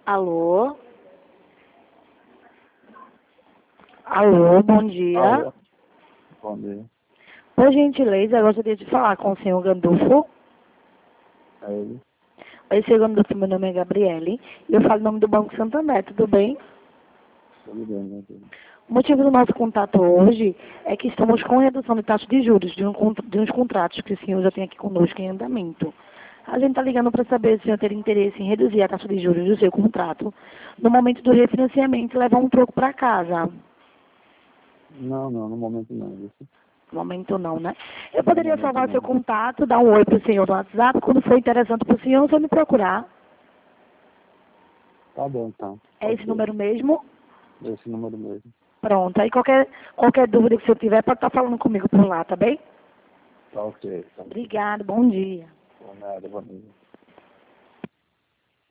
Alô? Alô, bom dia. Alô. Bom dia. Por gentileza, eu gostaria de falar com o senhor Gandolfo. É ele? Oi, senhor Gandolfo, meu nome é Gabriele e eu falo em nome do Banco Santander, tudo bem? Tudo bem, né? O motivo do nosso contato hoje é que estamos com redução de taxa de juros de uns contratos que o senhor já tem aqui conosco em andamento. A gente está ligando para saber se o senhor teria interesse em reduzir a taxa de juros do seu contrato no momento do refinanciamento e levar um troco para casa. Não, no momento não. Isso. No momento não, né? Eu No poderia momento salvar seu não. contato, dar um oi para o senhor no WhatsApp, quando for interessante para o senhor, só me procurar. Tá bom, então. É Pode esse ser. número mesmo? Esse número mesmo. Pronto. Aí qualquer dúvida que o senhor tiver, pode estar falando comigo por lá, tá bem? Tá ok. Tá. Obrigada, bom dia. Por nada, bom dia.